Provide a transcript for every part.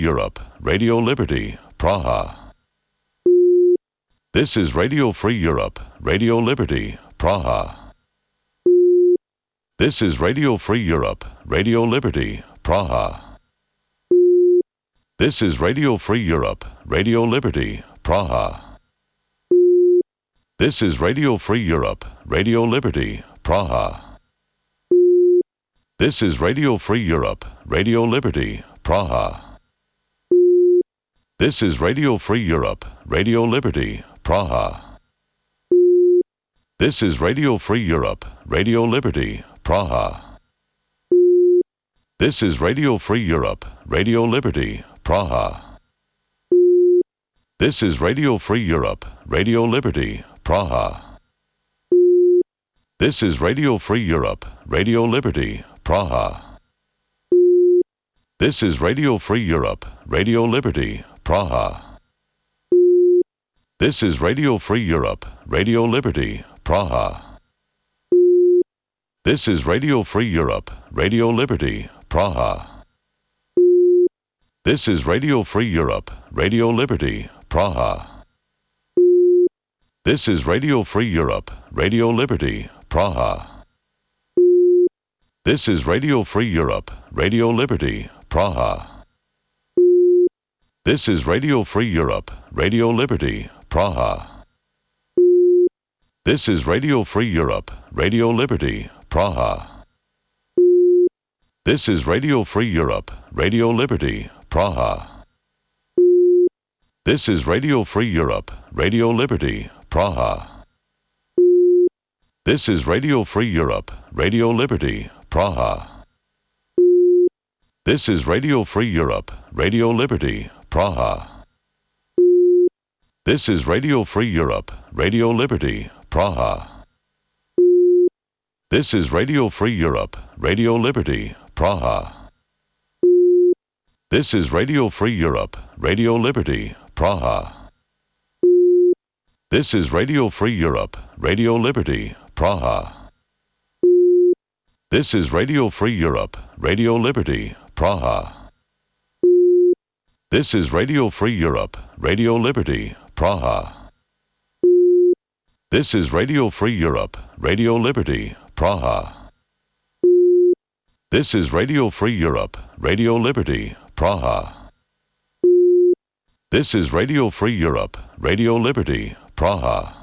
Europe, Radio Liberty, Praha. This is Radio Free Europe, Radio Liberty, Praha. This is Radio Free Europe, Radio Liberty, Praha. This is Radio Free Europe, Radio Liberty, Praha. This is Radio Free Europe, Radio Liberty, Praha. This is Radio Free Europe, Radio Liberty, Praha. This is Radio Free Europe, Radio Liberty, Praha. This is Radio Free Europe, Radio Liberty, Praha. This is Radio Free Europe, Radio Liberty, Praha. This is Radio Free Europe, Radio Liberty, Praha. This is Radio Free Europe, Radio Liberty, Praha. This is Radio Free Europe, Radio Liberty, Praha. This is Radio Free Europe, Radio Liberty, Praha. This is Radio Free Europe, Radio Liberty, Praha. This is Radio Free Europe, Radio Liberty, Praha. This is Radio Free Europe, Radio Liberty, Praha. This is Radio Free Europe, Radio Liberty, Praha. This is Radio Free Europe, Radio Liberty, Praha. This is Radio Free Europe, Radio Liberty, Praha. This is Radio Free Europe, Radio Liberty, Praha. This is Radio Free Europe, Radio Liberty, Praha. This is Radio Free Europe, Radio Liberty, Praha. This is Radio Free Europe, Radio Liberty, Praha. This is Radio Free Europe, Radio Liberty, Praha. This is Radio Free Europe, Radio Liberty, Praha. This is Radio Free Europe, Radio Liberty, Praha. This is Radio Free Europe, Radio Liberty, Praha. This is Radio Free Europe, Radio Liberty, Praha. This is Radio Free Europe, Radio Liberty, Praha. This is Radio Free Europe, Radio Liberty, Praha. This is Radio Free Europe, Radio Liberty, Praha. This is Radio Free Europe, Radio Liberty, Praha.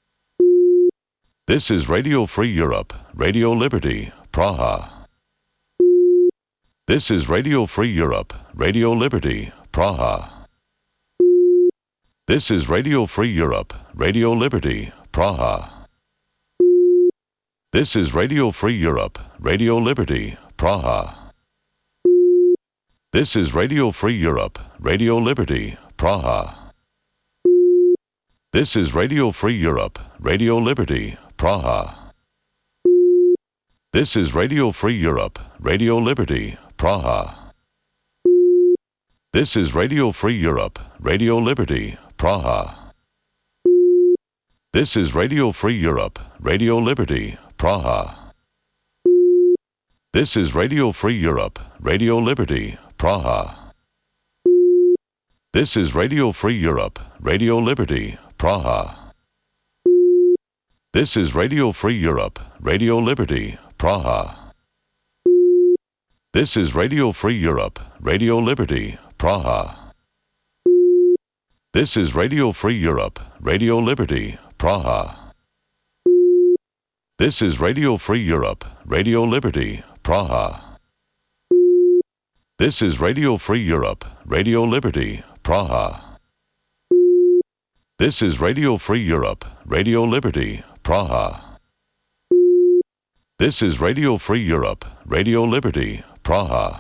This is Radio Free Europe, Radio Liberty, Praha. This is Radio Free Europe, Radio Liberty, Praha. This is Radio Free Europe, Radio Liberty, Praha. This is Radio Free Europe, Radio Liberty, Praha. This is Radio Free Europe, Radio Liberty, Praha. This is Radio Free Europe, Radio Liberty, Praha. This is Radio Free Europe, Radio Liberty, Praha. This is Radio Free Europe, Radio Liberty, Praha. This is Radio Free Europe, Radio Liberty, Praha. This is Radio Free Europe, Radio Liberty, Praha. This is Radio Free Europe, Radio Liberty, Praha. This is Radio Free Europe, Radio Liberty, Praha. This is Radio Free Europe, Radio Liberty, Praha. This is Radio Free Europe, Radio Liberty, Praha. This is Radio Free Europe, Radio Liberty, Praha. This is Radio Free Europe, Radio Liberty, Praha. This is Radio Free Europe, Radio Liberty, Praha. This is Radio Free Europe, Radio Liberty, Praha.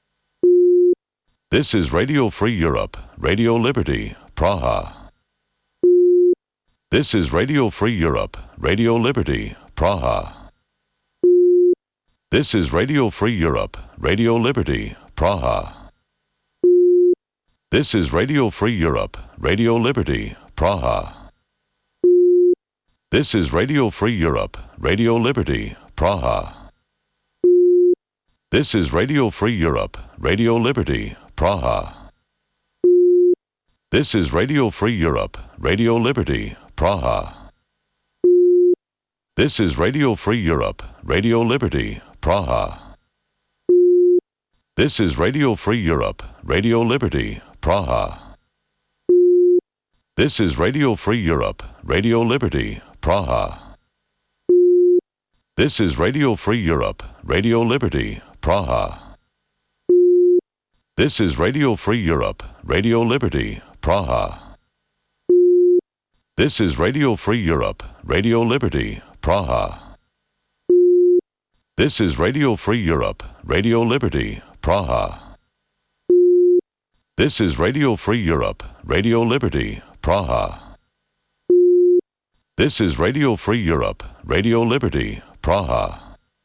This is Radio Free Europe, Radio Liberty, Praha. This is Radio Free Europe, Radio Liberty, Praha. This is Radio Free Europe, Radio Liberty, Praha. This is Radio Free Europe, Radio Liberty, Praha. This is Radio Free Europe, Radio Liberty, Praha. This is Radio Free Europe, Radio Liberty, Praha. This is Radio Free Europe, Radio Liberty, Praha. This is Radio Free Europe, Radio Liberty, Praha. This is Radio Free Europe, Radio Liberty, Praha. This is Radio Free Europe, Radio Liberty, Praha. This is Radio Free Europe, Radio Liberty, Praha. This is Radio Free Europe, Radio Liberty, Praha. This is Radio Free Europe, Radio Liberty, Praha. This is Radio Free Europe, Radio Liberty, Praha. This is Radio Free Europe, Radio Liberty, Praha. This is Radio Free Europe, Radio Liberty, Praha.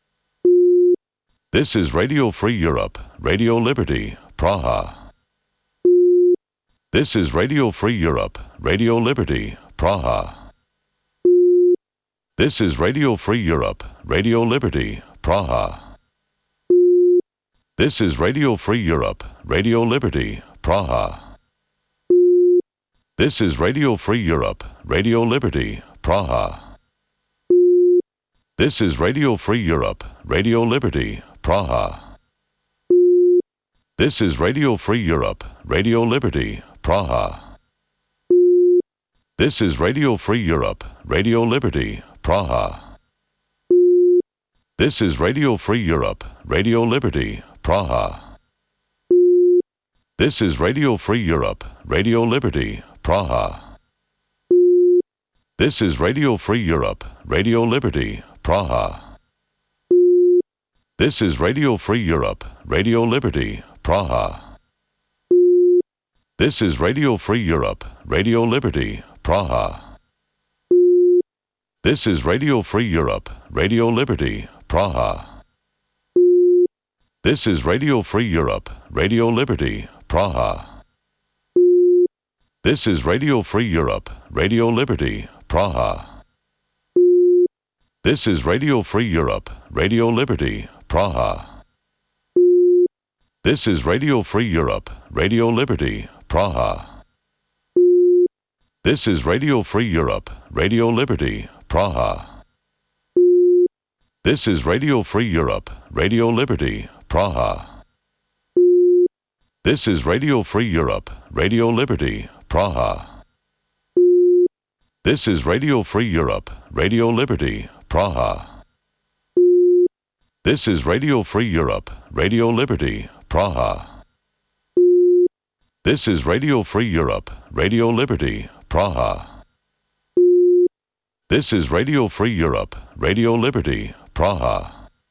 This is Radio Free Europe, Radio Liberty, Praha. This is Radio Free Europe, Radio Liberty, Praha. This is Radio Free Europe, Radio Liberty, Praha. This is Radio Free Europe, Radio Liberty, Praha. This is Radio Free Europe, Radio Liberty, Praha. This is Radio Free Europe, Radio Liberty, Praha. This is Radio Free Europe, Radio Liberty, Praha. This is Radio Free Europe, Radio Liberty, Praha. This is Radio Free Europe, Radio Liberty, Praha. This is Radio Free Europe, Radio Liberty, Praha. This is Radio Free Europe, Radio Liberty, Praha. This is Radio Free Europe, Radio Liberty, Praha. This is Radio Free Europe, Radio Liberty, Praha. This is Radio Free Europe, Radio Liberty, Praha. This is Radio Free Europe, Radio Liberty, Praha. This is Radio Free Europe, Radio Liberty, Praha. This is Radio Free Europe, Radio Liberty, Praha. This is Radio Free Europe, Radio Liberty, Praha. This is Radio Free Europe, Radio Liberty, Praha. This is Radio Free Europe, Radio Liberty, Praha. This is Radio Free Europe, Radio Liberty, Praha. This is Radio Free Europe, Radio Liberty, Praha. This is Radio Free Europe, Radio Liberty, Praha. This is Radio Free Europe, Radio Liberty, Praha. This is Radio Free Europe, Radio Liberty, Praha.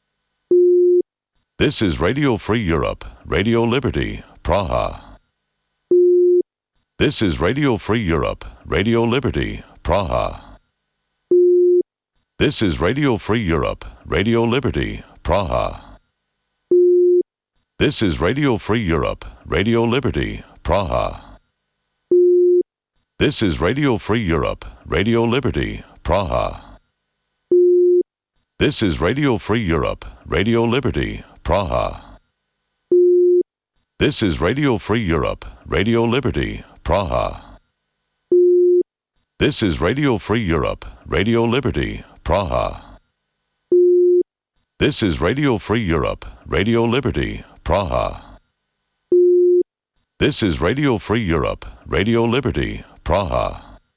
This is Radio Free Europe, Radio Liberty, Praha. This is Radio Free Europe, Radio Liberty, Praha. This is Radio Free Europe, Radio Liberty, Praha. This is Radio Free Europe, Radio Liberty, Praha. This is Radio Free Europe, Radio Liberty, Praha. This is Radio Free Europe, Radio Liberty, Praha. This is Radio Free Europe, Radio Liberty, Praha. This is Radio Free Europe, Radio Liberty, Praha. This is Radio Free Europe, Radio Liberty, Praha. This is Radio Free Europe, Radio Liberty, Praha.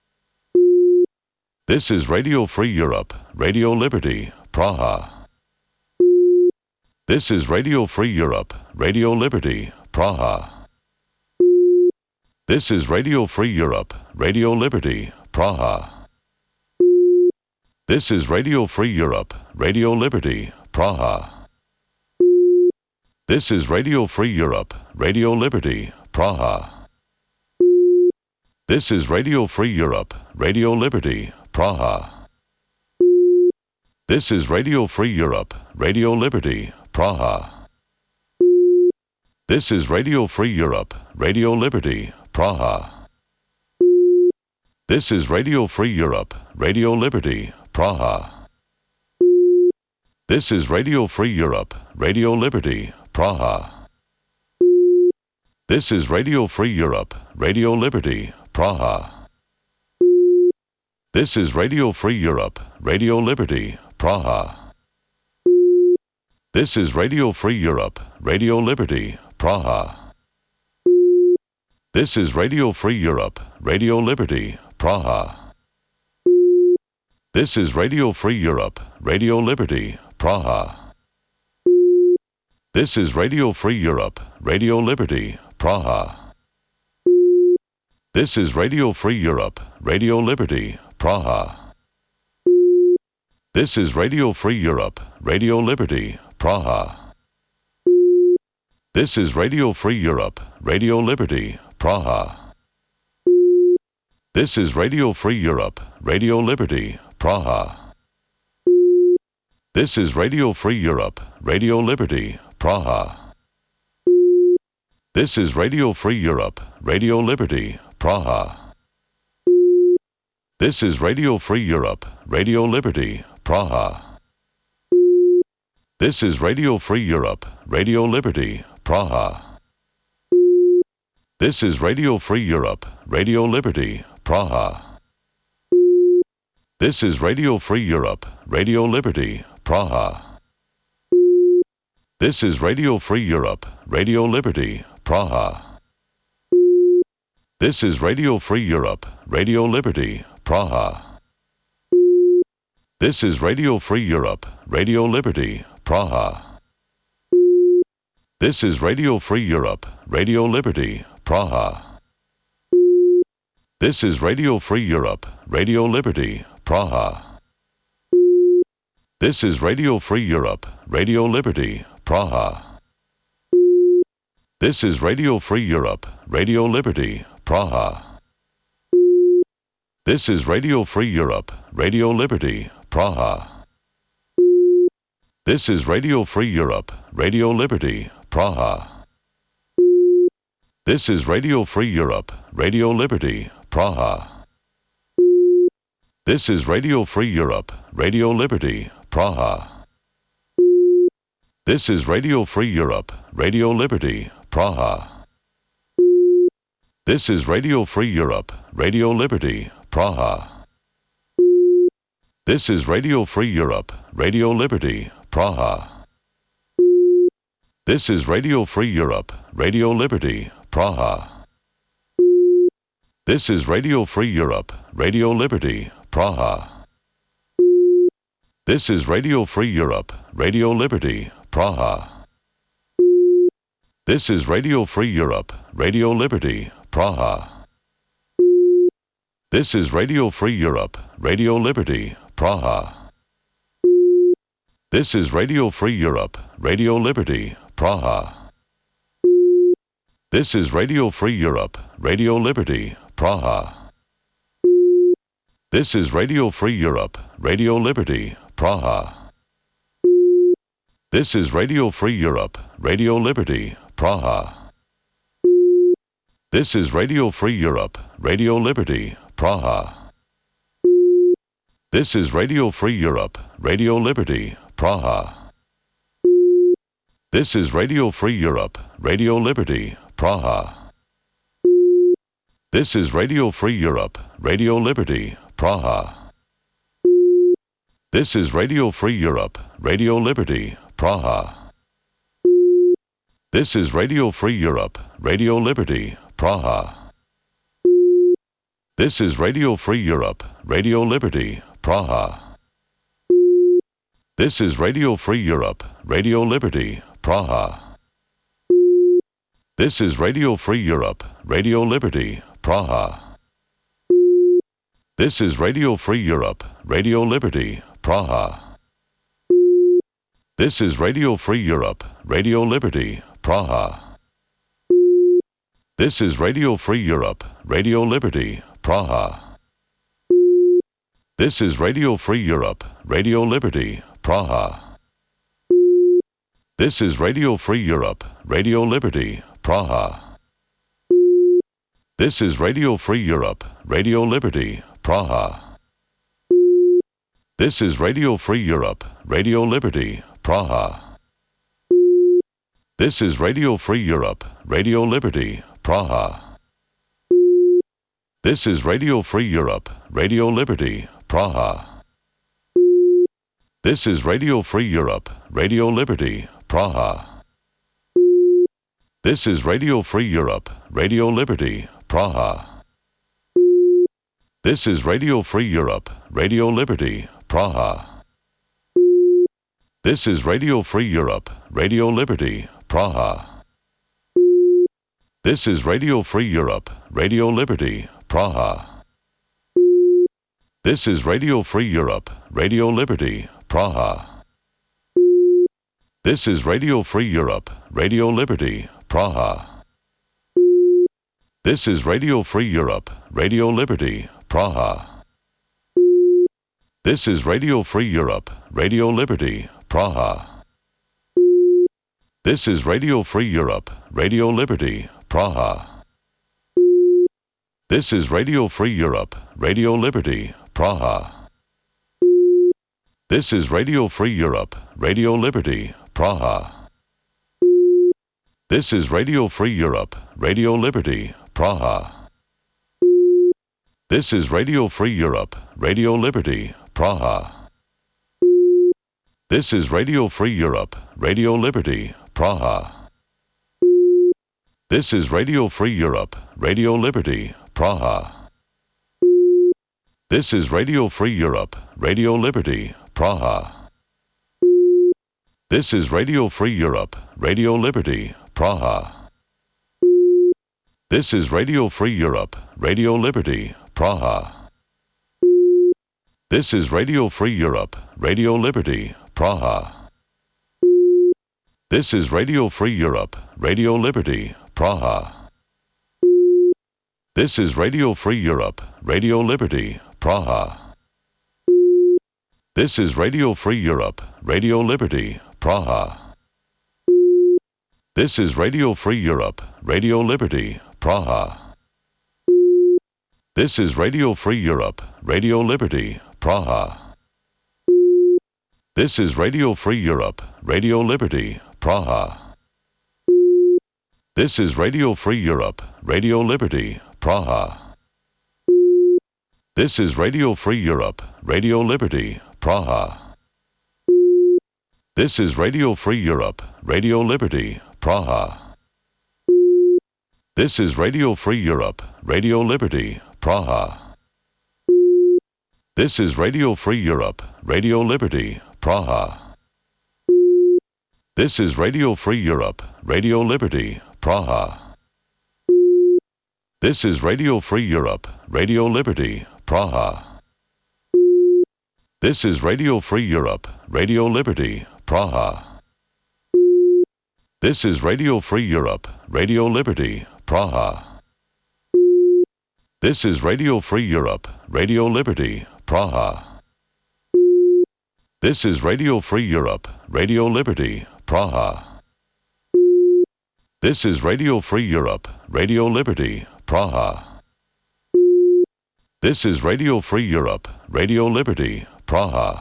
This is Radio Free Europe, Radio Liberty, Praha. This is Radio Free Europe, Radio Liberty, Praha. This is Radio Free Europe, Radio Liberty, Praha. This is Radio Free Europe, Radio Liberty, Praha. This is Radio Free Europe, Radio Liberty, Praha. This is Radio Free Europe, Radio Liberty, Praha. This is Radio Free Europe, Radio Liberty, Praha. This is Radio Free Europe, Radio Liberty, Praha. This is Radio Free Europe, Radio Liberty, Praha. This is Radio Free Europe, Radio Liberty, Praha. This is Radio Free Europe, Radio Liberty, Praha. This is Radio Free Europe, Radio Liberty, Praha. This is Radio Free Europe, Radio Liberty, Praha. This is Radio Free Europe, Radio Liberty, Praha. This is Radio Free Europe, Radio Liberty, Praha. This is Radio Free Europe, Radio Liberty, Praha. This is Radio Free Europe, Radio Liberty, Praha. This is Radio Free Europe, Radio Liberty, Praha. This is Radio Free Europe, Radio Liberty, Praha. This is Radio Free Europe, Radio Liberty, Praha. This is Radio Free Europe, Radio Liberty, Praha. This is Radio Free Europe, Radio Liberty, Praha. This is Radio Free Europe, Radio Liberty, Praha. This is Radio Free Europe, Radio Liberty, Praha. This is Radio Free Europe, Radio Liberty, Praha. This is Radio Free Europe, Radio Liberty, Praha. This is Radio Free Europe, Radio Liberty, Praha. This is Radio Free Europe, Radio Liberty, Praha. This is Radio Free Europe, Radio Liberty, Praha. This is Radio Free Europe, Radio Liberty, Praha. This is Radio Free Europe, Radio Liberty, Praha. This is Radio Free Europe, Radio Liberty, Praha. This is Radio Free Europe, Radio Liberty, Praha. This is Radio Free Europe, Radio Liberty, Praha. This is Radio Free Europe, Radio Liberty, Praha. This is Radio Free Europe, Radio Liberty, Praha. This is Radio Free Europe, Radio Liberty, Praha. This is Radio Free Europe, Radio Liberty, Praha. This is Radio Free Europe, Radio Liberty, Praha. This is Radio Free Europe, Radio Liberty, Praha. This is Radio Free Europe, Radio Liberty, Praha. This is Radio Free Europe, Radio Liberty, Praha. This is Radio Free Europe, Radio Liberty, Praha. This is Radio Free Europe, Radio Liberty, Praha. This is Radio Free Europe, Radio Liberty, Praha. This is Radio Free Europe, Radio Liberty, Praha. This is Radio Free Europe, Radio Liberty, Praha. This is Radio Free Europe, Radio Liberty, Praha. This is Radio Free Europe, Radio Liberty, Praha. This is Radio Free Europe, Radio Liberty, Praha. This is Radio Free Europe, Radio Liberty, Praha. This is Radio Free Europe, Radio Liberty, Praha. This is Radio Free Europe, Radio Liberty, Praha. This is Radio Free Europe, Radio Liberty, Praha. This is Radio Free Europe, Radio Liberty, Praha. This is Radio Free Europe, Radio Liberty, Praha. This is Radio Free Europe, Radio Liberty, Praha. This is Radio Free Europe, Radio Liberty, Praha. This is Radio Free Europe, Radio Liberty, Praha. This is Radio Free Europe, Radio Liberty, Praha. This is Radio Free Europe, Radio Liberty, Praha. This is Radio Free Europe, Radio Liberty, Praha. This is Radio Free Europe, Radio Liberty, Praha. This is Radio Free Europe, Radio Liberty, Praha. This is Radio Free Europe, Radio Liberty, Praha. This is Radio Free Europe, Radio Liberty, Praha. This is Radio Free Europe, Radio Liberty, Praha. This is Radio Free Europe, Radio Liberty, Praha. This is Radio Free Europe, Radio Liberty, Praha. This is Radio Free Europe, Radio Liberty, Praha. This is Radio Free Europe, Radio Liberty, Praha. This is Radio Free Europe, Radio Liberty, Praha. This is Radio Free Europe, Radio Liberty, Praha. This is Radio Free Europe, Radio Liberty, Praha. This is Radio Free Europe, Radio Liberty, Praha. This is Radio Free Europe, Radio Liberty, Praha. This is Radio Free Europe, Radio Liberty, Praha. This is Radio Free Europe, Radio Liberty, Praha. This is Radio Free Europe, Radio Liberty, Praha. This is Radio Free Europe, Radio Liberty, Praha. This is Radio Free Europe, Radio Liberty, Praha. This is Radio Free Europe, Radio Liberty, Praha. This is Radio Free Europe, Radio Liberty, Praha. This is Radio Free Europe, Radio Liberty, Praha. This is Radio Free Europe, Radio Liberty, Praha. This is Radio Free Europe, Radio Liberty, Praha. This is Radio Free Europe, Radio Liberty, Praha. This is Radio Free Europe, Radio Liberty, Praha. This is Radio Free Europe, Radio Liberty, Praha. This is Radio Free Europe, Radio Liberty, Praha. This is Radio Free Europe, Radio Liberty, Praha. This is Radio Free Europe, Radio Liberty, Praha. This is Radio Free Europe, Radio Liberty, Praha. This is Radio Free Europe, Radio Liberty, Praha. This is Radio Free Europe, Radio Liberty, Praha. This is Radio Free Europe, Radio Liberty, Praha. This is Radio Free Europe, Radio Liberty, Praha. This is Radio Free Europe, Radio Liberty, Praha. This is Radio Free Europe, Radio Liberty, Praha. This is Radio Free Europe, Radio Liberty, Praha. This is Radio Free Europe, Radio Liberty, Praha. This is Radio Free Europe, Radio Liberty, Praha. This is Radio Free Europe, Radio Liberty, Praha. This is Radio Free Europe, Radio Liberty, Praha. This is Radio Free Europe, Radio Liberty, Praha. This is Radio Free Europe, Radio Liberty, Praha.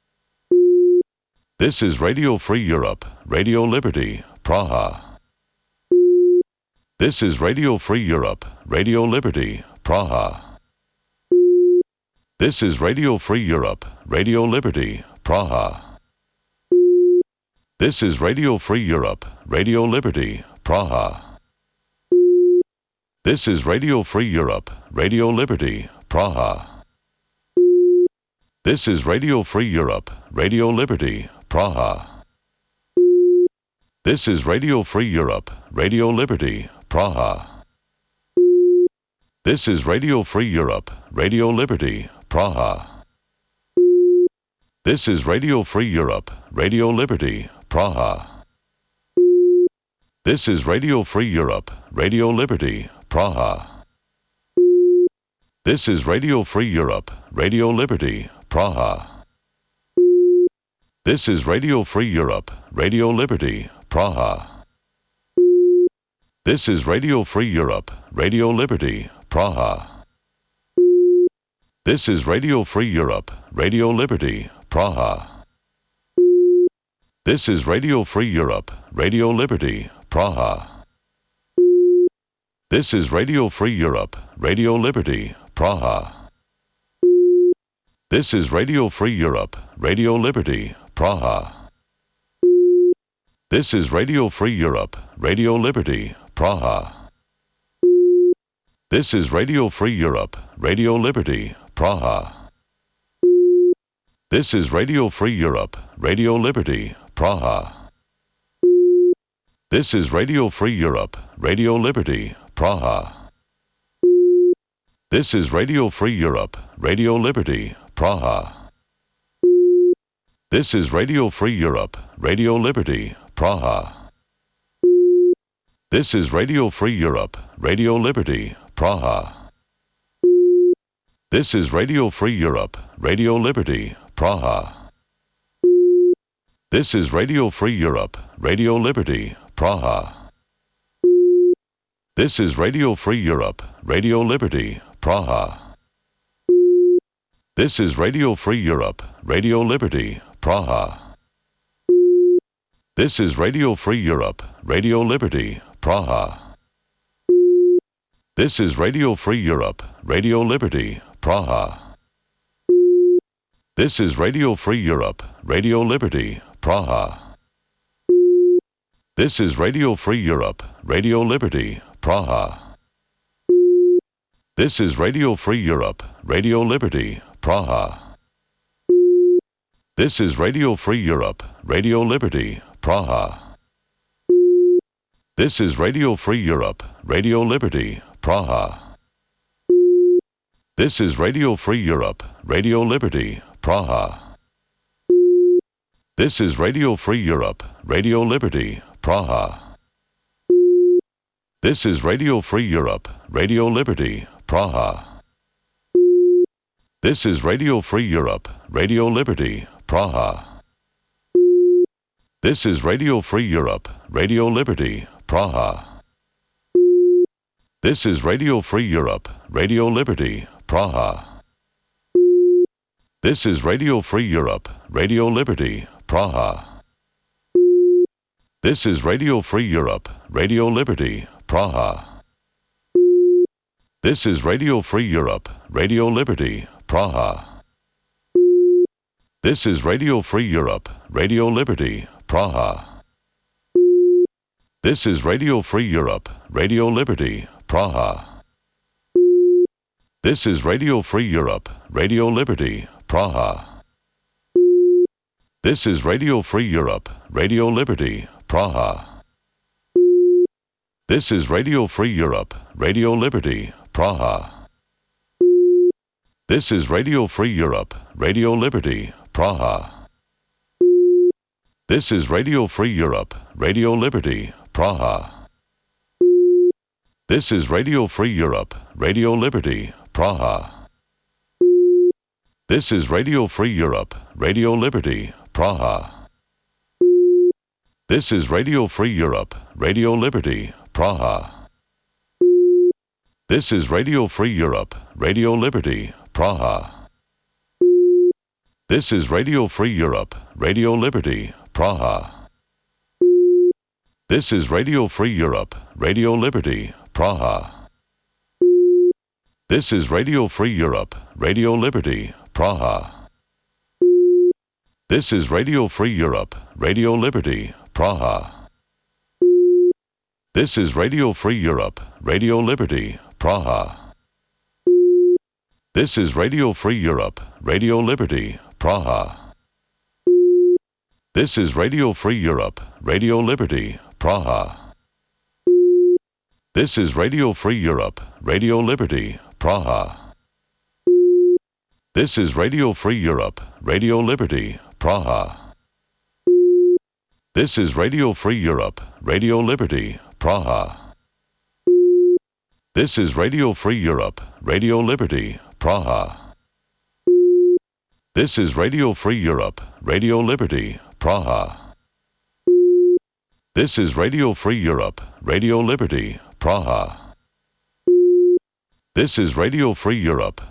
This is Radio Free Europe, Radio Liberty, Praha. This is Radio Free Europe, Radio Liberty, Praha. This is Radio Free Europe, Radio Liberty, Praha. This is Radio Free Europe, Radio Liberty, Praha. This is Radio Free Europe, Radio Liberty, Praha. This is Radio Free Europe, Radio Liberty, Praha. This is Radio Free Europe, Radio Liberty, Praha. This is Radio Free Europe, Radio Liberty, Praha. This is Radio Free Europe, Radio Liberty, Praha. This is Radio Free Europe, Radio Liberty, Praha. This is Radio Free Europe, Radio Liberty, Praha. This is Radio Free Europe, Radio Liberty, Praha. This is Radio Free Europe, Radio Liberty, Praha. This is Radio Free Europe, Radio Liberty, Praha. This is Radio Free Europe, Radio Liberty, Praha. This is Radio Free Europe, Radio Liberty, Praha. This is Radio Free Europe, Radio Liberty, Praha. This is Radio Free Europe, Radio Liberty, Praha. This is Radio Free Europe, Radio Liberty, Praha. This is Radio Free Europe, Radio Liberty, Praha. This is Radio Free Europe, Radio Liberty, Praha. This is Radio Free Europe, Radio Liberty, Praha. This is Radio Free Europe, Radio Liberty, Praha. This is Radio Free Europe, Radio Liberty, Praha. This is Radio Free Europe, Radio Liberty, Praha. This is Radio Free Europe, Radio Liberty, Praha. This is Radio Free Europe, Radio Liberty, Praha. This is Radio Free Europe, Radio Liberty, Praha. This is Radio Free Europe, Radio Liberty, Praha. This is Radio Free Europe, Radio Liberty, Praha. This is Radio Free Europe, Radio Liberty, Praha. This is Radio Free Europe, Radio Liberty, Praha. This is Radio Free Europe, Radio Liberty, Praha. This is Radio Free Europe, Radio Liberty, Praha. This is Radio Free Europe, Radio Liberty, Praha. This is Radio Free Europe, Radio Liberty, Praha. This is Radio Free Europe, Radio Liberty, Praha. This is Radio Free Europe, Radio Liberty, Praha. This is Radio Free Europe, Radio Liberty, Praha. This is Radio Free Europe, Radio Liberty, Praha. This is Radio Free Europe, Radio Liberty, Praha. This is Radio Free Europe, Radio Liberty, Praha. This is Radio Free Europe, Radio Liberty, Praha. This is Radio Free Europe, Radio Liberty, Praha. This is Radio Free Europe, Radio Liberty, Praha. This is Radio Free Europe, Radio Liberty, Praha. This is Radio Free Europe, Radio Liberty, Praha. This is Radio Free Europe, Radio Liberty, Praha. This is Radio Free Europe, Radio Liberty, Praha. This is Radio Free Europe, Radio Liberty, Praha. This is Radio Free Europe, Radio Liberty, Praha. This is Radio Free Europe, Radio Liberty, Praha. This is Radio Free Europe, Radio Liberty, Praha. This is Radio Free Europe, Radio Liberty, Praha. This is Radio Free Europe, Radio Liberty, Praha. This is Radio Free Europe, Radio Liberty, Praha. This is Radio Free Europe, Radio Liberty, Praha. This is Radio Free Europe, Radio Liberty, Praha. This is Radio Free Europe, Radio Liberty, Praha. This is Radio Free Europe, Radio Liberty, Praha. This is Radio Free Europe, Radio Liberty, Praha. This is Radio Free Europe, Radio Liberty, Praha. This is Radio Free Europe, Radio Liberty, Praha. This is Radio Free Europe, Radio Liberty, Praha. This is Radio Free Europe, Radio Liberty, Praha. This is Radio Free Europe, Radio Liberty, Praha. This is Radio Free Europe, Radio Liberty, Praha. This is Radio Free Europe, Radio Liberty, Praha. This is Radio Free Europe,